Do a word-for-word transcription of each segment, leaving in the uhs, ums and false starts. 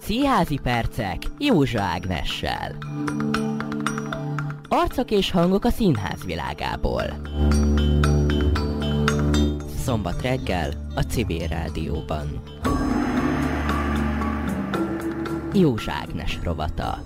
Színházi percek Józsa Ágnessel. Arcok és hangok a színház világából. Szombat reggel a Civil Rádióban. Józsa Ágnes rovata.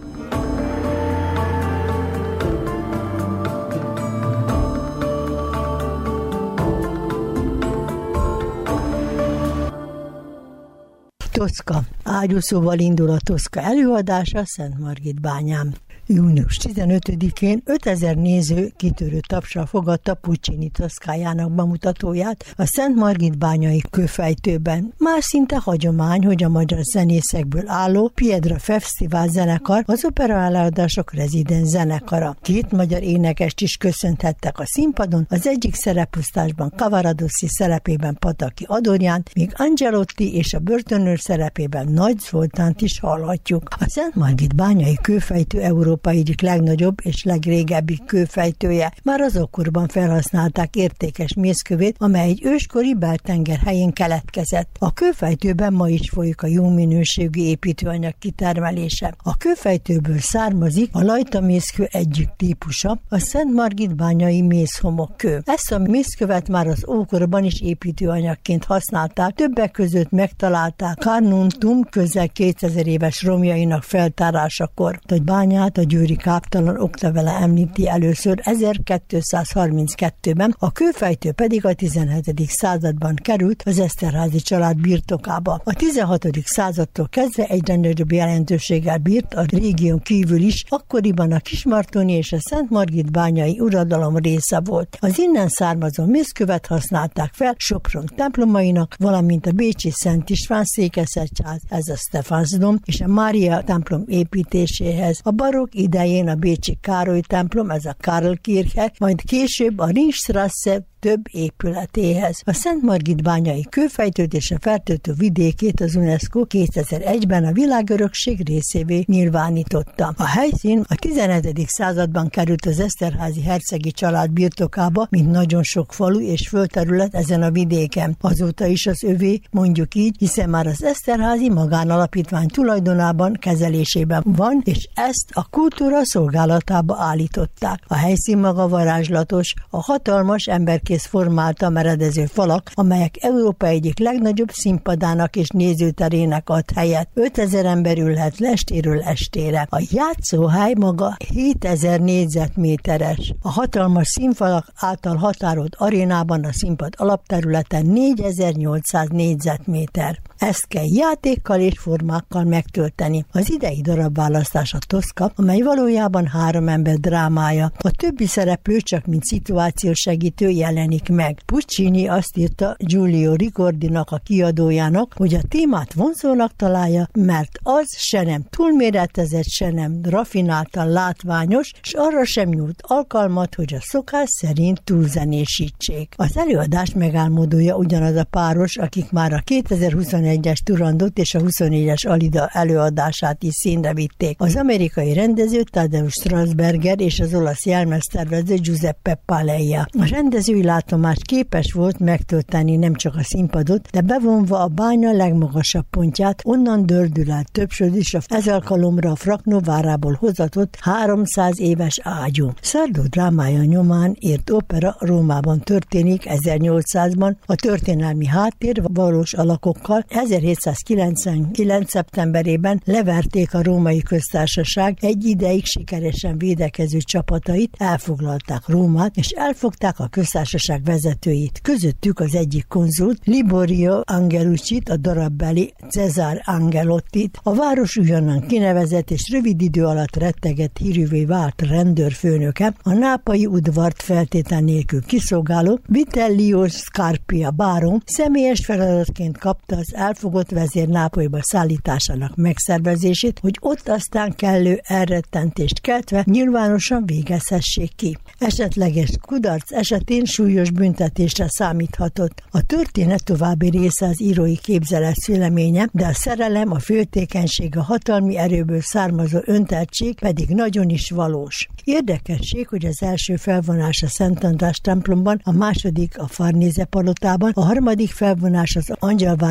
Toszka. Ágyúszóval indul a Toszka előadása Szentmargitbányán. június tizenötödikén ötezer néző kitörő tapssal fogadta Puccini Toszkájának bemutatóját a Szentmargitbányai kőfejtőben. Már szinte hagyomány, hogy a magyar zenészekből álló Piedra Fesztivál zenekar az opera előadások rezidens zenekara. Két magyar énekest is köszönthettek a színpadon, az egyik szereposztásban Cavaradossi szerepében Pataki Adorjánt, míg Angelotti és a börtönőr szerepében Nagy Zoltánt is hallhatjuk. A Szentmargitbányai kőfejtő Európa egyik legnagyobb és legrégebbi kőfejtője. Már az okkorban felhasználták értékes mészkövét, amely egy őskori beltenger helyén keletkezett. A kőfejtőben ma is folyik a jó minőségű építőanyag kitermelése. A kőfejtőből származik a lajtamészkő egyik típusa, a Szentmargitbányai mészhomokkő. Ezt a mészkövet már az ókorban is építőanyagként használták, többek között megtalálták Carnuntum közel kétezer éves romjainak feltárásakor. A bányát a győri káptalan oklevele említi először ezerkétszázharminckettőben, a kőfejtő pedig a tizenhetedik században került az Eszterházy család birtokába. A tizenhatodik századtól kezdve egyre nagyobb jelentőséggel bírt a régión kívül is, akkoriban a kismartoni és a Szentmargitbányai uradalom része volt. Az innen származó mészkövet használták fel Sopron templomainak, valamint a bécsi Szent István székesegyház, ez a Stephansdom, és a Mária templom építéséhez. A barokk idején a bécsi Károly templom, ez a Karlkirche, majd később a Ringstrasse több épületéhez. A Szentmargitbányai kőfejtőt és a fertőtő vidékét az UNESCO kétezer-egyben a világörökség részévé nyilvánította. A helyszín a tizenhetedik században került az Eszterházy hercegi család birtokába, mint nagyon sok falu és földterület ezen a vidéken. Azóta is az övé, mondjuk így, hiszen már az Eszterházy magánalapítvány tulajdonában, kezelésében van, és ezt a kultúra szolgálatába állították. A helyszín maga varázslatos, a hatalmas ember kész formálta meredező falak, amelyek Európa egyik legnagyobb színpadának és nézőterének ad helyet. ötezer ember ülhet lestéről estére. A játszóhely maga hétezer négyzetméteres. A hatalmas színfalak által határolt arénában a színpad alapterületen négyezer-nyolcszáz négyzetméter. Ezt kell játékkal és formákkal megtölteni. Az idei darabválasztás a Toszka, amely valójában három ember drámája. A többi szereplő csak mint szituációs segítő jelenik meg. Puccini azt írta Giulio Ricordinak, a kiadójának, hogy a témát vonzónak találja, mert az se nem túlméretezett, se nem rafináltan látványos, és arra sem nyújt alkalmat, hogy a szokás szerint túlzenésítsék. Az előadás megálmodója ugyanaz a páros, akik már a kétezer-huszonegyes Turandot és a huszonnégyes Alida előadását is színre vitték. Az amerikai rendező Tadeusz Strasberger és az olasz jelmeztervező Giuseppe Paleia. A rendezői látomás képes volt megtölteni nem csak a színpadot, de bevonva a bánya legmagasabb pontját, onnan dördül el többször is ez alkalomra a Fraknó várából hozatott háromszáz éves ágyú. Sardo drámája nyomán írt opera Rómában történik ezernyolcszázban, a történelmi háttér valós alakokkal. ezerhétszázkilencvenkilenc. szeptemberében leverték a Római Köztársaság egy ideig sikeresen védekező csapatait, elfoglalták Rómát, és elfogták a köztársaság vezetőit. Közöttük az egyik konzult, Liborio Angelucci-t, a darabbeli Cesare Angelottit, a város újonnan kinevezett és rövid idő alatt rettegett hírűvé vált rendőrfőnöke, a nápai udvart feltétel nélkül kiszolgáló Vitellio Scarpia báron személyes feladatként kapta az elfogott vezér Nápolyba szállításának megszervezését, hogy ott aztán kellő elrettentést keltve nyilvánosan végezhessék ki. Esetleges kudarc esetén súlyos büntetésre számíthatott. A történet további része az írói képzelet szüleménye, de a szerelem, a féltékenység, a hatalmi erőből származó önteltség pedig nagyon is valós. Érdekesség, hogy az első felvonás a Szent András templomban, a második a Farnéze palotában, a harmadik felvonás az Angyalvár bástyán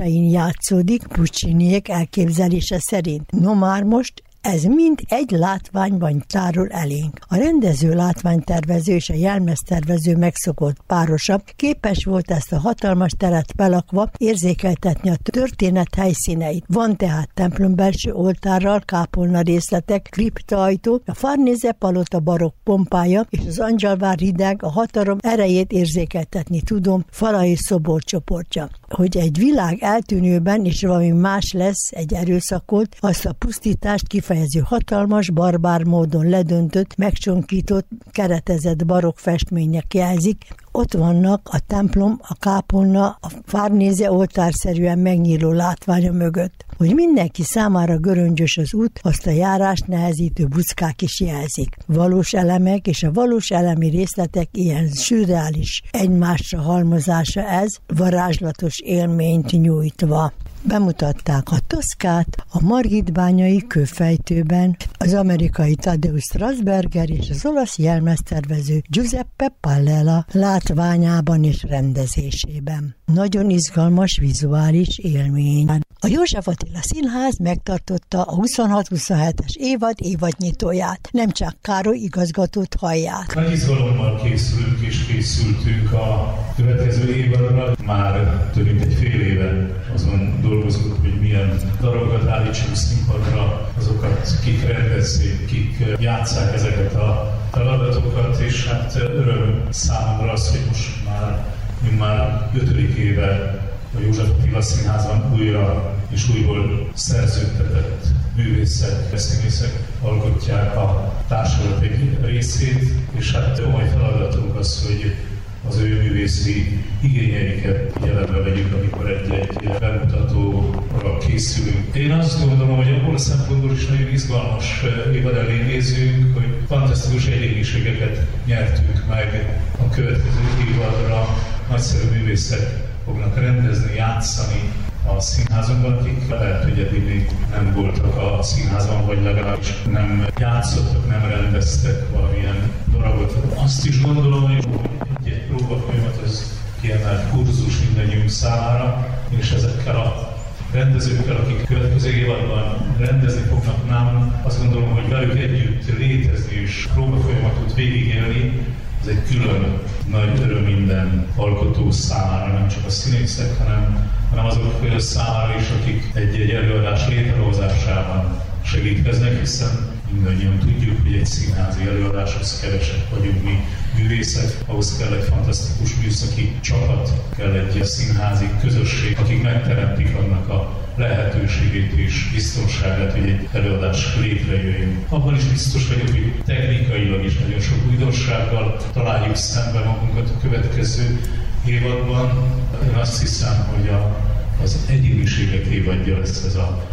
ősein játszódik Pucciniék elképzelése szerint. No már most ez mind egy látványban tárul elénk. A rendező, látványtervező és a jelmeztervező megszokott párosa képes volt ezt a hatalmas teret belakva érzékeltetni a történet helyszíneit. Van tehát templom belső oltárral, kápolna részletek, kriptaajtó, a Farnése palota barokk pompája és az Angyalvár hideg a hatalom erejét érzékeltetni tudom, fala és szoborcsoportja. Hogy egy világ eltűnőben és valami más lesz, egy erőszakolt, azt a pusztítást kifejező hatalmas, barbár módon ledöntött, megcsonkított, keretezett barokk festmények jelzik. Ott vannak a templom, a kápolna, a Farnése oltárszerűen megnyíló látványa mögött. Hogy mindenki számára göröngyös az út, azt a járást nehezítő buckák is jelzik. Valós elemek és a valós elemi részletek ilyen szürreális egymásra halmozása ez, varázslatos élményt nyújtva. Bemutatták a Toszkát a Margitbányai kőfejtőben, az amerikai Tadeusz Strasberger és az olasz jelmeztervező Giuseppe Pallela látványában és rendezésében. Nagyon izgalmas vizuális élmény. A József Attila Színház megtartotta a huszonhat-huszonhetes évad évadnyitóját. Nem csak Károly igazgatót hallják. Nagy izgalommal készülünk és készültünk a következő évadra. Már több mint egy fél éve azon dolgozunk, hogy milyen darabokat állítsunk színpadra, azokat kik rendezzék, kik játsszák ezeket a feladatokat, és hát öröm számomra az, hogy most már, mint már ötödik éve a József Attila Színházban újra és újból szerződtetett művészek, színészek alkotják a társulat egy részét, és hát komoly feladatunk az, hogy az ő művészi igényeiket figyelembe vegyük, amikor egy-egy bemutatóra készülünk. Én azt gondolom, hogy abból a szempontból is nagyon izgalmas évad elé nézünk, hogy fantasztikus egyéniségeket nyertünk meg a következő évadra. Nagyszerű művészek fognak rendezni, játszani a színházunkban, akik lehet, hogy eddig még nem voltak a színházban, vagy legalábbis nem játszottak, nem rendeztek valamilyen darabot. Azt is gondolom, hogy egy próbafolyamat az kiemelt kurzus mindannyiunk számára, és ezekkel a rendezőkkel, akik következő évadban rendezni fognak nálam, azt gondolom, hogy velük együtt létezni és próbafolyamatot végigélni, ez egy külön nagy öröm minden alkotó számára, nem csak a színészek, hanem, hanem azok számára is, akik egy-egy előadás létrehozásában segítkeznek, hiszen mindannyian tudjuk, hogy egy színházi előadáshoz kevesek vagyunk mi művészek, ahhoz kell egy fantasztikus műszaki csapat, kell egy színházi közösség, akik megteremtik annak a lehetőségét és biztonságát, hogy egy előadás létrejöjjön. Abban is biztos vagyok, hogy technikailag is nagyon sok újdonsággal találjuk szembe magunkat a következő évadban. Én azt hiszem, hogy a, az egyéniségek évadja lesz ez a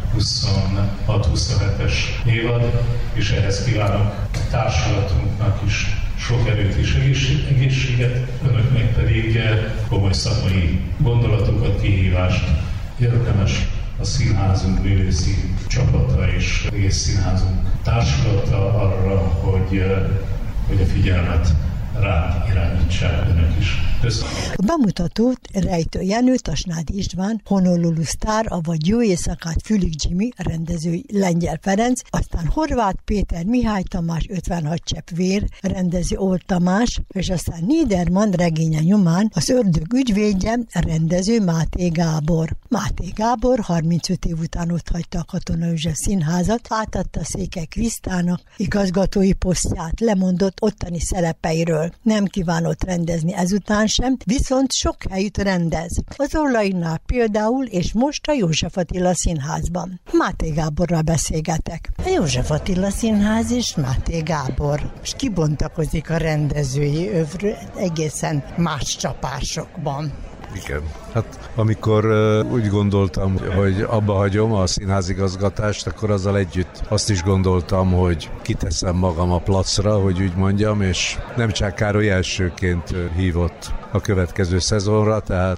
huszonhat-huszonhetes évad, és ehhez kívánok a társulatunknak is sok erőt és egészséget, önöknek pedig komoly szakmai gondolatokat, kihívást. Érdemes a színházunk művészi csapata és egész színházunk társulata arra, hogy, hogy a figyelmet ránk irányítsák önök is. Köszönöm. A bemutatót Rejtő Jenő, Tasnádi István, Honolulu Sztár, avagy Jó éjszakát Fülig Jimmy, rendező Lengyel Ferenc, aztán Horváth Péter, Mihály Tamás, ötvenhat csepp vér, rendező Old Tamás, és aztán Niedermann regénye nyomán az Ördög ügyvédje, rendező Máté Gábor. Máté Gábor harmincöt év után ott hagyta a Katona József Színházat, átadta Székely Krisztának igazgatói posztját, lemondott ottani szerepeiről. Nem kívánott rendezni ezután sem, viszont sok helyütt rendez. Az Orlainál például, és most a József Attila Színházban. Máté Gáborral beszélgetek. A József Attila Színház és Máté Gábor. És kibontakozik a rendezői övről egészen más csapásokban. Igen. Hát amikor uh, úgy gondoltam, hogy abba hagyom a színházigazgatást, akkor azzal együtt azt is gondoltam, hogy kiteszem magam a placra, hogy úgy mondjam, és nem csak Károly elsőként hívott a következő szezonra, tehát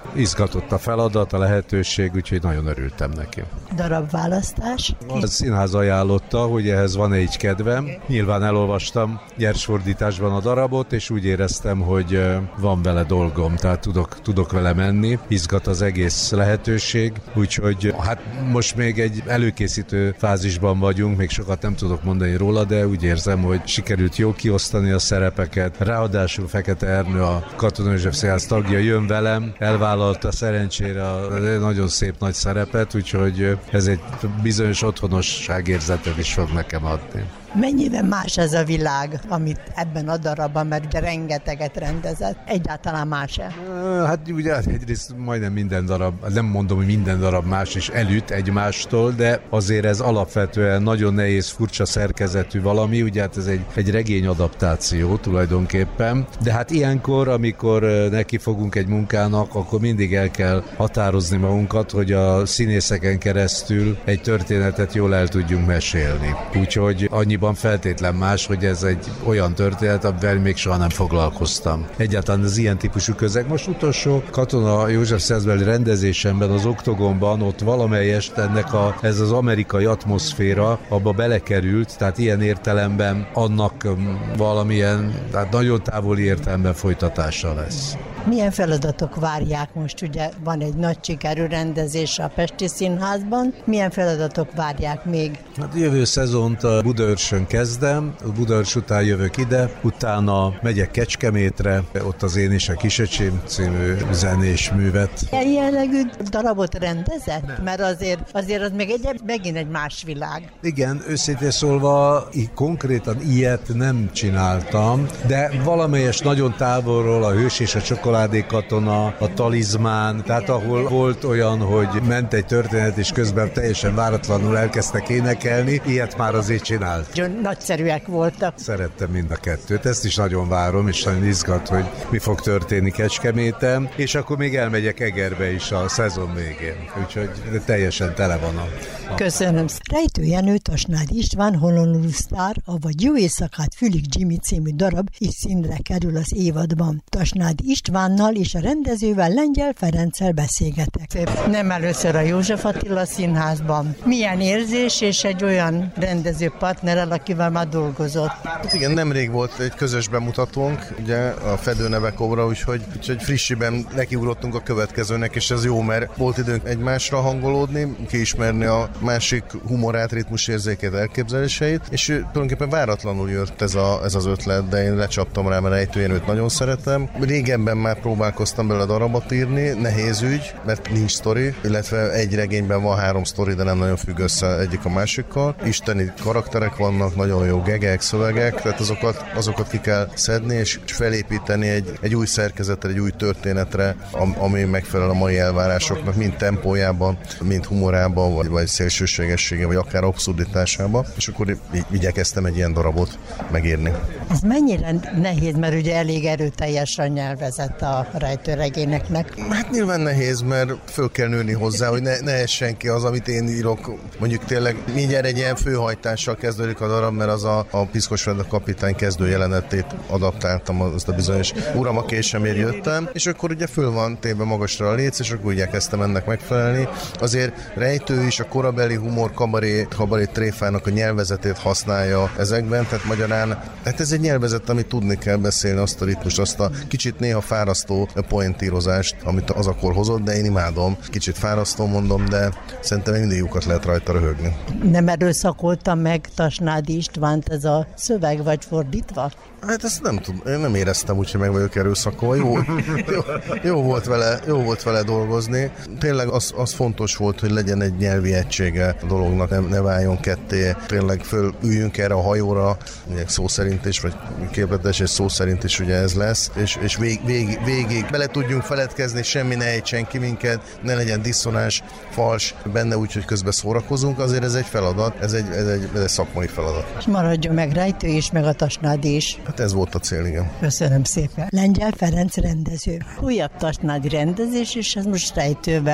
izgatott a feladat, a lehetőség, úgyhogy nagyon örültem neki. Darabválasztás? A színház ajánlotta, hogy ehhez van egy kedvem. Nyilván elolvastam gyersfordításban a darabot, és úgy éreztem, hogy van vele dolgom, tehát tudok, tudok vele menni. Izgat az egész lehetőség, úgyhogy hát most még egy előkészítő fázisban vagyunk, még sokat nem tudok mondani róla, de úgy érzem, hogy sikerült jól kiosztani a szerepeket. Ráadásul Fekete Ernő, a Katona József Színház tagja jön velem, elvállalta szerencsére a nagyon szép nagy szerepet, úgyhogy ez egy bizonyos otthonosságérzetet is fog nekem adni. Mennyiben más ez a világ, amit ebben a darabban, mert ugye rengeteget rendezett, egyáltalán más-e? Hát ugye egyrészt majdnem minden darab, nem mondom, hogy minden darab más is elüt egymástól, de azért ez alapvetően nagyon nehéz, furcsa szerkezetű valami, ugye hát ez egy, egy regény adaptáció tulajdonképpen, de hát ilyenkor, amikor neki fogunk egy munkának, akkor mindig el kell határozni magunkat, hogy a színészeken keresztül egy történetet jól el tudjunk mesélni. Úgyhogy annyi feltétlen más, hogy ez egy olyan történet, amivel még soha nem foglalkoztam. Egyáltalán az ilyen típusú közeg. Most utolsó Katona József Színházbeli rendezésemben, az Oktogonban, ott valamelyest ennek a, ez az amerikai atmoszféra abba belekerült, tehát ilyen értelemben annak valamilyen, tehát nagyon távoli értelemben folytatása lesz. Milyen feladatok várják most? Ugye van egy nagy sikerű rendezés a Pesti Színházban. Milyen feladatok várják még? Hát jövő szezont a Budaörsön kezdem, a Budaörs után jövök ide, utána megyek Kecskemétre, ott az Én és a Kisöcsém című zenés művet. Ilyen jellegű darabot rendezett? Nem. Mert azért, azért az még egy, megint egy más világ. Igen, őszintén szólva konkrétan ilyet nem csináltam, de valamelyes nagyon távolról a Hős és a Csokoládé Katona, a Talizmán, tehát ahol volt olyan, hogy ment egy történet, és közben teljesen váratlanul elkezdtek énekelni, ilyet már azért csinált. Nagyon nagyszerűek voltak. Szerettem mind a kettőt, ezt is nagyon várom, és nagyon izgat, hogy mi fog történni Kecskeméten, és akkor még elmegyek Egerbe is a szezon végén, úgyhogy teljesen tele van a... a... Köszönöm. Rejtő Jenő, Tasnádi István, Honolulu Sztár, avagy Jó éjszakát Fülig Jimmy című darab is színre kerül az évadban. Tasnádi Istvánnal és a rendezővel, Lengyel Ferenccel beszélgetek. Szép. Nem először a József Attila Színházban. Milyen érzés, és egy olyan rendezőpartnerrel, akivel már dolgozott? Hát igen, nemrég volt egy közös bemutatónk, ugye a Fedő neve Kobra, úgyhogy, úgyhogy frissiben nekiugrottunk a következőnek, és ez jó, mert volt időnk egymásra hangolódni, kiismerni a másik humorát, ritmusérzékét, elképzeléseit, és tulajdonképpen váratlanul jött ez, a, ez az ötlet, de én lecsaptam rá, mert Rejtő Jenőt nagyon szeretem. Régebben már próbálkoztam bele darabot írni, nehéz ügy, mert nincs sztori, illetve egy regényben van három sztori, de nem nagyon függ össze egyik a másikkal. Isteni karakterek vannak, nagyon jó gegek, szövegek, tehát azokat, azokat ki kell szedni, és felépíteni egy, egy új szerkezetre, egy új történetre, ami megfelel a mai elvárásoknak, mind tempójában, mind humorában, vagy, vagy szélsőségessége, vagy akár abszurditásában, és akkor így igyekeztem egy ilyen darabot megírni. Ez mennyire nehéz, mert ugye elég erőteljes a nyelvezet a rejtőregényeknek. Hát nyilván nehéz, mert föl kell nőni hozzá, hogy ne, ne essen ki az, amit én írok. Mondjuk tényleg mindjárt egy ilyen főhajtással kezdődik a darab, mert az a, a Piszkos Fred a kapitány kezdő jelenetét adaptáltam, azt a bizonyos Uram, a késemért jöttem, és akkor ugye föl van téve magasra a léc, és akkor igyekeztem ennek megfelelni. Azért Rejtő is a korabeli humor kabaré, kabaré tréfának a nyelvezetét használja ezekben, tehát magyarán, hát ez egy nyelvezet, amit tudni kell beszélni, azt a ritmus, azt a kicsit néha fárasztó pointírozást, amit az akkor hozott, de én imádom. Kicsit fárasztó mondom, de szerintem mindig jókat lehet rajta röhögni. Nem erőszakoltam meg Tasnádi Istvánt ez a szöveg, vagy fordítva? Hát ezt nem tudom, én nem éreztem úgy, hogy meg vagyok erőszakolva. Jó, jó, jó, volt vele, jó volt vele dolgozni. Tényleg az, az fontos volt, hogy legyen egy nyelvi egysége a dolognak, ne, ne váljon ketté. Tényleg fölüljünk erre a hajóra, szó szerint is, vagy képletes és szó szerint is ugye ez lesz, és, és vég, vég, végig bele tudjunk feledkezni, semmi ne ejtsen ki minket, ne legyen diszonás, fals benne, úgyhogy közben szórakozunk, azért ez egy feladat, ez egy, ez egy, ez egy szakmai feladat. És maradjon meg Rejtő is, meg a Tasnádi is. Hát ez volt a cél, igen. Köszönöm szépen. Lengyel Ferenc rendező. Újabb Tasnádi rendezés, és ez most Rejtővel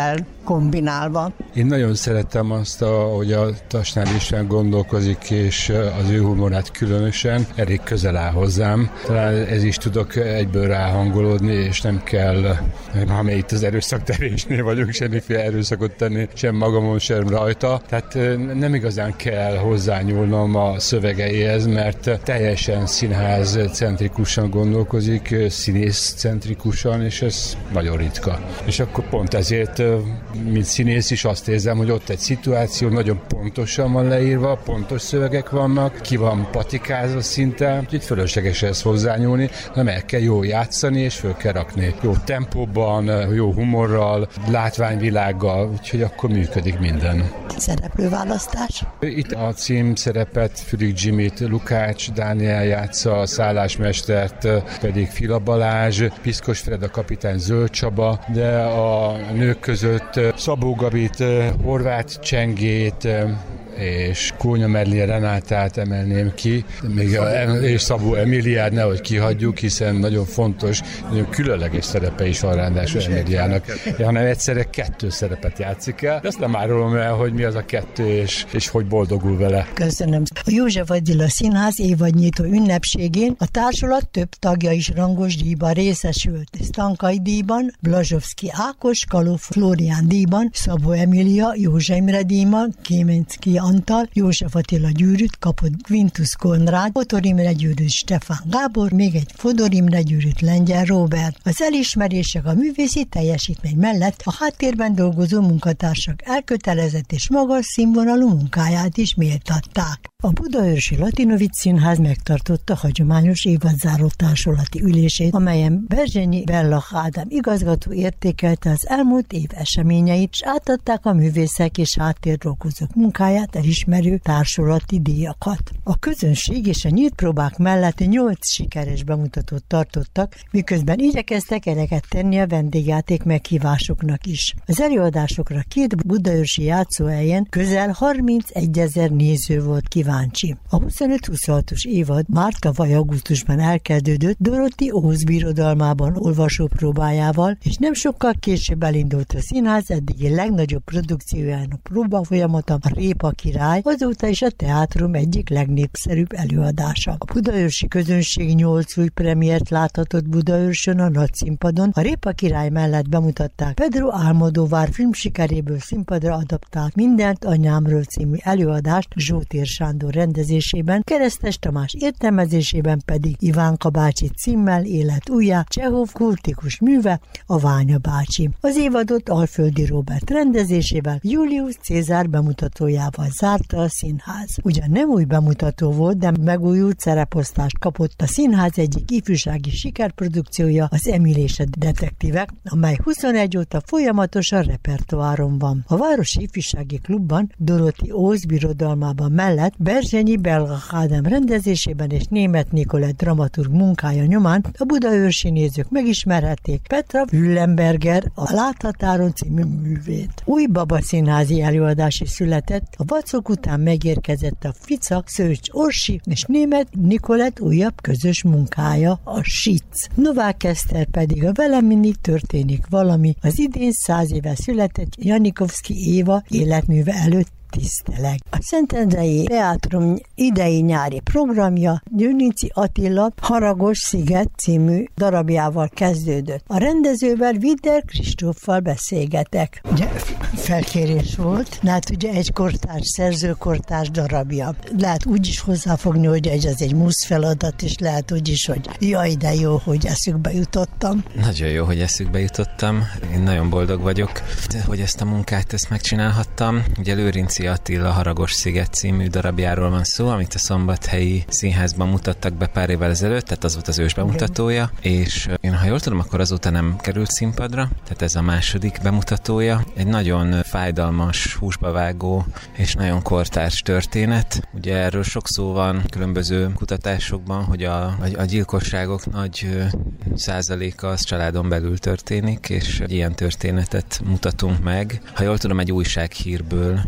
kombinálva. Én nagyon szerettem azt, hogy a Tasnál István gondolkozik, és az ő humorát különösen elég közel áll hozzám. Talán ez is tudok egyből ráhangolódni, és nem kell, ha még itt az erőszakterésnél vagyok, semmiféle erőszakot tenni, sem magamon, sem rajta. Tehát nem igazán kell hozzányúlnom a szövegeihez, mert teljesen színház-centrikusan gondolkozik, színész-centrikusan, és ez nagyon ritka. És akkor pont ezért, mint színész is azt érzem, hogy ott egy szituáció nagyon pontosan van leírva, pontos szövegek vannak, ki van patikázva szinte, úgyhogy fölösleges ezt hozzányúlni, nem el kell jól játszani, és föl kell rakni. Jó tempóban, jó humorral, látványvilággal, úgyhogy akkor működik minden. Szereplőválasztás? Itt a cím szerepet Fürig Jimmyt Lukács Dániel játsza, a szállásmestert pedig Fila Balázs, Piszkos Fred a kapitány Zöld Csaba, de a nők között Szabó Gabit, Horváth Csengét, és Kónya Merlin Renátát emelném ki, még a, és Szabó Emiliát nehogy kihagyjuk, hiszen nagyon fontos, nagyon különleges szerepe is van ráadásul Emiliának, hanem egyszerre kettő szerepet játszik el, de azt nem árulom el, hogy mi az a kettő, és, és hogy boldogul vele. Köszönöm. A József Attila Színház évadnyitó ünnepségén a társulat több tagja is rangos díjban részesült. Stankai díjban, Blazsovszki Ákos, Kaló Flórián díjban, Szabó Emília, József Imre díjban, Kémenczky Antal, József Attila gyűrűt kapott Quintus Konrád, Fodor Imre gyűrűt Stefán Gábor, még egy Fodor Imre gyűrűt Lengyel Róbert. Az elismerések a művészi teljesítmény mellett a háttérben dolgozó munkatársak elkötelezett és magas színvonalú munkáját is méltatták. A Budaörsi Latinovic Színház megtartotta hagyományos évadzáró társulati ülését, amelyen Berzsenyi Bella Ádám igazgató értékelte az elmúlt év eseményeit, és átadták a művészek és háttérdolgozók munkáját elismerő társulati díjakat. A közönség és a nyílt próbák mellett nyolc sikeres bemutatót tartottak, miközben igyekeztek eleget tenni a vendégjáték meghívásoknak is. Az előadásokra két budaörsi játszóhelyen közel harmincegyezer néző volt kíváncsi. A huszonöt-huszonhatos évad már tavaly augusztusban elkezdődött Doroti Óz birodalmában olvasópróbájával, és nem sokkal később elindult a színház eddigi legnagyobb produkciójának próbafolyamata, a Répa király, azóta is a teátrum egyik legnépszerűbb előadása. A budaörsi közönség nyolc új premiért láthatott Budaörsön a nagyszínpadon. A Répa király mellett bemutatták Pedro Almodóvar filmsikeréből színpadra adaptált Mindent anyámról című előadást Zsótér Sándor rendezésében, Keresztes Tamás értelmezésében pedig Ivánka bácsi címmel élet újjá, Csehov kultikus műve, a Ványa bácsi. Az évadot Alföldi Róbert rendezésével, Julius Cézár bemutatójával zárta a színház. Ugyan nem új bemutató volt, de megújult szereposztást kapott a színház egyik ifjúsági sikerprodukciója, az Emil és a detektívek, amely huszonegy óta folyamatosan repertoáron van. A Városi Ifjúsági Klubban Doroti Óz birodalmában mellett Berzsenyi Bella Ádám rendezésében és Németh Nikolett dramaturg munkája nyomán a budaörsi nézők megismerhették Petra Wüllenberger a Láthatáron című művét. Új babaszínházi előadás is született, a vacok után megérkezett a Ficak, Szőcs Orsi és Németh Nikolett újabb közös munkája, a Sic. Novák Eszter pedig a Velem mindig történik valami, az idén száz éve született Janikovszki Éva életműve előtt tiszteleg. A Szentendrei Teátrum idei nyári programja Győnici Attila Haragos Sziget című darabjával kezdődött. A rendezővel Wider Kristóffal beszélgetek. Ugye felkérés volt, lehet ugye egy kortárs, szerzőkortárs darabja. Lehet úgy is hozzáfogni, hogy ez az egy musz feladat, és lehet úgy is, hogy jaj, de jó, hogy eszükbe jutottam. Nagyon jó, hogy eszükbe jutottam. Én nagyon boldog vagyok, hogy ezt a munkát ezt megcsinálhattam. Ugye Lőrinci Attila Haragos Sziget című darabjáról van szó, amit a Szombathelyi Színházban mutattak be pár évvel ezelőtt, tehát az volt az ős bemutatója, és én, ha jól tudom, akkor azóta nem került színpadra, tehát ez a második bemutatója. Egy nagyon fájdalmas, húsba vágó és nagyon kortárs történet. Ugye erről sok szó van különböző kutatásokban, hogy a, a gyilkosságok nagy százaléka az családon belül történik, és egy ilyen történetet mutatunk meg. Ha jól tudom, egy újsághírből írta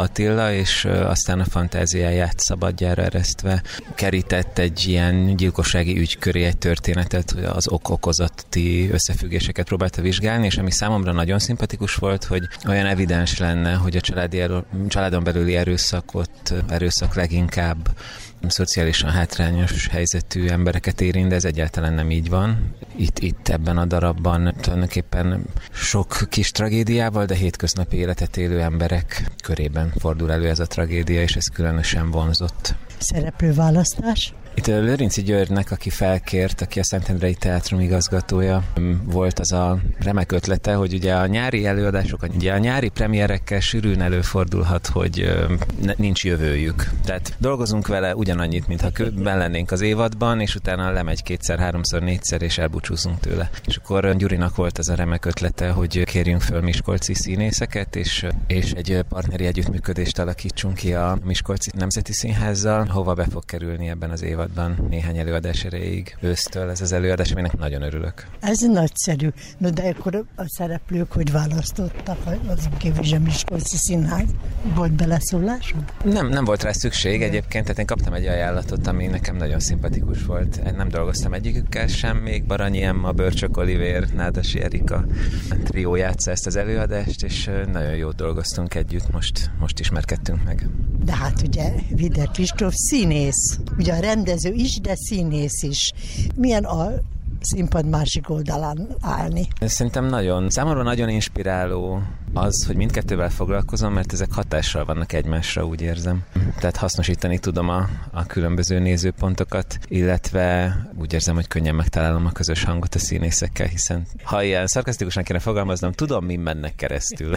Attila, és aztán a fantáziáját szabadjára eresztve kerített egy ilyen gyilkossági ügy köré egy történetet, az ok-okozati összefüggéseket próbálta vizsgálni, és ami számomra nagyon szimpatikus volt, hogy olyan evidens lenne, hogy a családi erő, családon belüli erőszakot, erőszak leginkább szociálisan hátrányos helyzetű embereket érint, de ez egyáltalán nem így van. Itt, itt ebben a darabban tulajdonképpen sok kis tragédiával, de hétköznapi életet élő emberek körében fordul elő ez a tragédia, és ez különösen vonzott. Szereplőválasztás? Itt a Lőrinci Györgynek, aki felkért, aki a Szentendrei Teátrum igazgatója, volt az a remek ötlete, hogy ugye a nyári előadások, ugye a nyári premierekkel sűrűn előfordulhat, hogy nincs jövőjük. Tehát dolgozunk vele ugyanannyit, mintha benn lennénk az évadban, és utána lemegy kétszer, háromszor, négyszer, és elbúcsúzunk tőle. És akkor Gyurinak volt az a remek ötlete, hogy kérjünk föl miskolci színészeket, és, és egy partneri együttműködést alakítsunk ki a Miskolci Nemzeti Színházzal, hova be fog kerülni ebben az évadban néhány előadás erejéig ősztől ez az előadás, aminek nagyon örülök. Ez nagyszerű. No, de akkor a szereplők hogy választottak azon kívül, hogy a Miskolci Színház? Volt beleszólásod? Nem, nem volt rá szükség egyébként, tehát én kaptam egy ajánlatot, ami nekem nagyon szimpatikus volt. Nem dolgoztam egyikükkel sem, még Baranyi Emma, Börcsök Olivér, Nádasi Erika trió játsza ezt az előadást, és nagyon jót dolgoztunk együtt, most, most ismerkedtünk meg. De hát ugye Vider Kristóf színész, ugye a rendező is, de színész is. Milyen a színpad másik oldalán állni? Szerintem nagyon, számomra nagyon inspiráló az, hogy mindkettővel foglalkozom, mert ezek hatással vannak egymásra, úgy érzem. Tehát hasznosítani tudom a, a különböző nézőpontokat, illetve úgy érzem, hogy könnyen megtalálom a közös hangot a színészekkel, hiszen ha ilyen szarkasztikusan kéne fogalmaznom, tudom, mi mennek keresztül.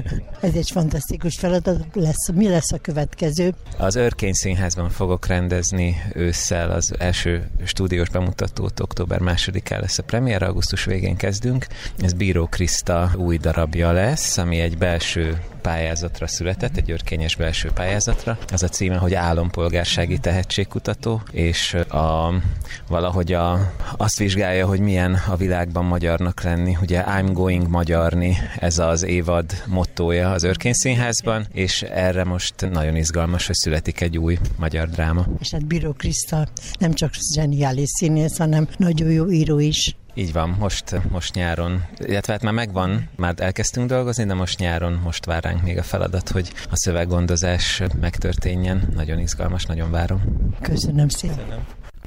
Ez egy fantasztikus feladat lesz. Mi lesz a következő? Az Örkény Színházban fogok rendezni ősszel az első stúdiós bemutatót, október másodikán lesz a premier, augusztus végén kezdünk. Ez Bíró Kriszta új darabja lesz, ami egy belső pályázatra született, egy örkényes belső pályázatra. Az a címe, hogy Állampolgársági tehetségkutató, és a, valahogy a, azt vizsgálja, hogy milyen a világban magyarnak lenni. Ugye I'm going magyarni, ez az évad mottója az Örkény Színházban, és erre most nagyon izgalmas, hogy születik egy új magyar dráma. És hát Bíró Kriszta nem csak zseniális színész, hanem nagyon jó író is. Így van, most, most nyáron, illetve hát már megvan, már elkezdtünk dolgozni, de most nyáron most vár ránk még a feladat, hogy a szöveggondozás megtörténjen. Nagyon izgalmas, nagyon várom. Köszönöm szépen. Köszönöm.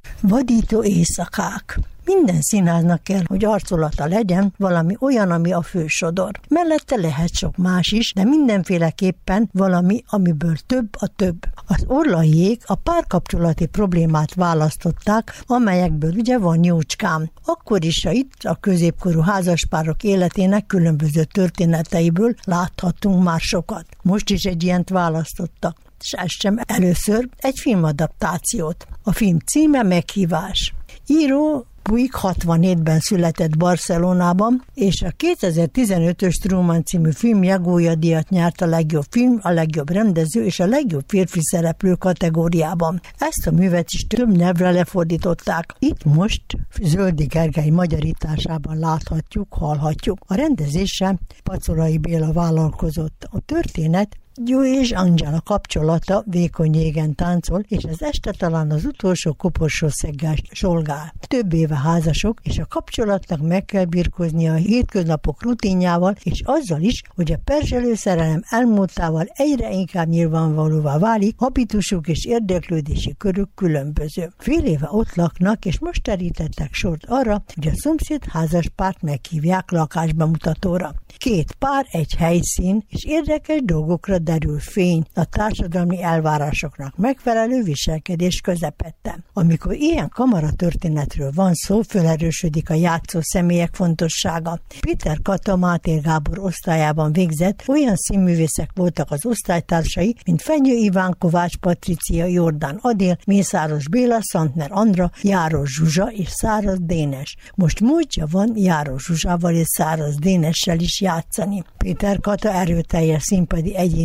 Vadító éjszakák. Minden színháznak kell, hogy arculata legyen, valami olyan, ami a fősodor. Mellette lehet sok más is, de mindenféleképpen valami, amiből több a több. Az Orlaiék a párkapcsolati problémát választották, amelyekből ugye van jócskám. Akkor is, ha itt a középkorú házaspárok életének különböző történeteiből láthatunk már sokat. Most is egy ilyent választottak. És ez sem először egy filmadaptációt. A film címe Meghívás. Író Puig hatvanhétben született Barcelonában, és a kétezer-tizenötös Truman című filmje Gólya-díjat nyert a legjobb film, a legjobb rendező és a legjobb férfi szereplő kategóriában. Ezt a művet is több nyelvre lefordították. Itt most Zöldi Gergely magyarításában láthatjuk, hallhatjuk. A rendezéssel Pacolai Béla vállalkozott. A történet Gyó és Angela kapcsolata vékony jégen táncol, és az este talán az utolsó koporsó szeggást solgál. Több éve házasok, és a kapcsolatnak meg kell birkóznia a hétköznapok rutinjával, és azzal is, hogy a perzselő szerelem elmúltával egyre inkább nyilvánvalóvá válik, habitusuk és érdeklődési körük különböző. Fél éve ott laknak, és most terítettek sort arra, hogy a szomszéd házaspárt meghívják lakásbemutatóra. Két pár, egy helyszín, és érdekes dolgokra derül fény a társadalmi elvárásoknak megfelelő viselkedés közepette. Amikor ilyen kamaratörténetről van szó, felerősödik a játszó személyek fontossága. Péter Kata Máté Gábor osztályában végzett, olyan színművészek voltak az osztálytársai, mint Fenyő Iván, Kovács Patricia, Jordán Adél, Mészáros Béla, Szantner Andra, Járos Zsuzsa és Száraz Dénes. Most módja van Járos Zsuzsával és Száraz Dénessel is játszani. Péter Kata erőteljes színpadi egyéni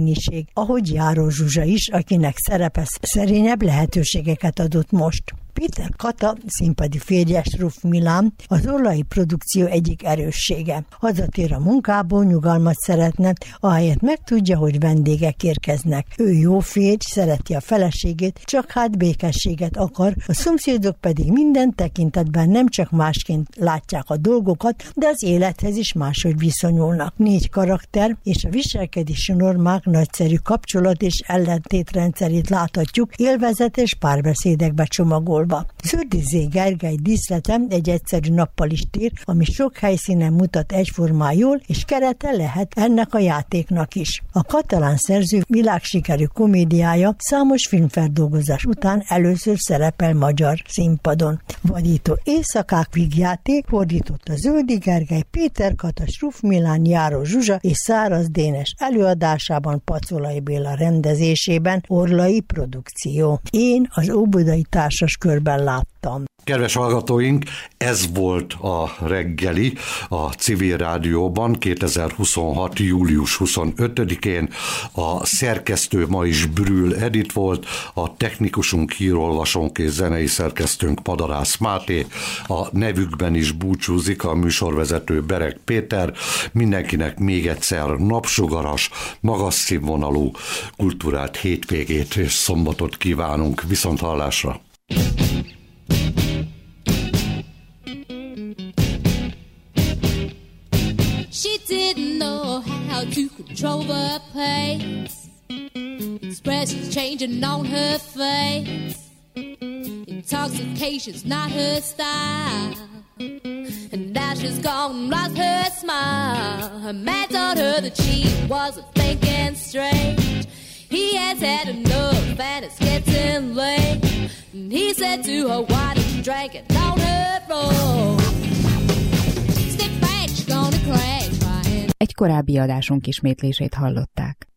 egyéniség, ahogy Járó Zsuzsa is, akinek szerepe szerényebb lehetőségeket adott most. Péter Kata, színpadi férje, Struff Milán, az orlai produkció egyik erőssége. Hazatér a munkából, nyugalmat szeretne, ahelyett megtudja, hogy vendégek érkeznek. Ő jó férj, szereti a feleségét, csak hát békességet akar, a szomszédok pedig minden tekintetben nem csak másként látják a dolgokat, de az élethez is máshogy viszonyulnak. Négy karakter és a viselkedési normák nagyszerű kapcsolat és ellentétrendszerét láthatjuk élvezetes párbeszédekbe csomagolva. Zöldizé Gergely díszlete egy egyszerű nappalistér, ami sok helyszínen mutat egyformán jól, és kerete lehet ennek a játéknak is. A katalán szerző világsikerű komédiája számos filmfeldolgozás után először szerepel magyar színpadon. Vadító éjszakák vígjáték fordította Zöldi Gergely, Péter Kata, Struff Milán, Járó Zsuzsa és Száraz Dénes előadásában, Pacolai Béla rendezésében, orlai produkció. Én az Óbudai Társas Körben láttam. Kedves hallgatóink, ez volt a reggeli a Civil Rádióban kétezer-huszonhat. július huszonötödikén. A szerkesztő ma is Brühl Edit volt, a technikusunk, hírolvasónk és zenei szerkesztőnk Madarász Máté, a nevükben is búcsúzik a műsorvezető Bereg Péter. Mindenkinek még egyszer napsugaras, magas színvonalú, kulturált hétvégét és szombatot kívánunk. Viszonthallásra! She didn't know how to control the pace. Expressions changing on her face. Intoxication's not her style. And now she's gone, lost her smile. Her man told her that she wasn't thinking straight. He has had enough and it's getting late. And he said to her, why don't you drink it on her road? Step back, she's gonna crash. Egy korábbi adásunk ismétlését hallották.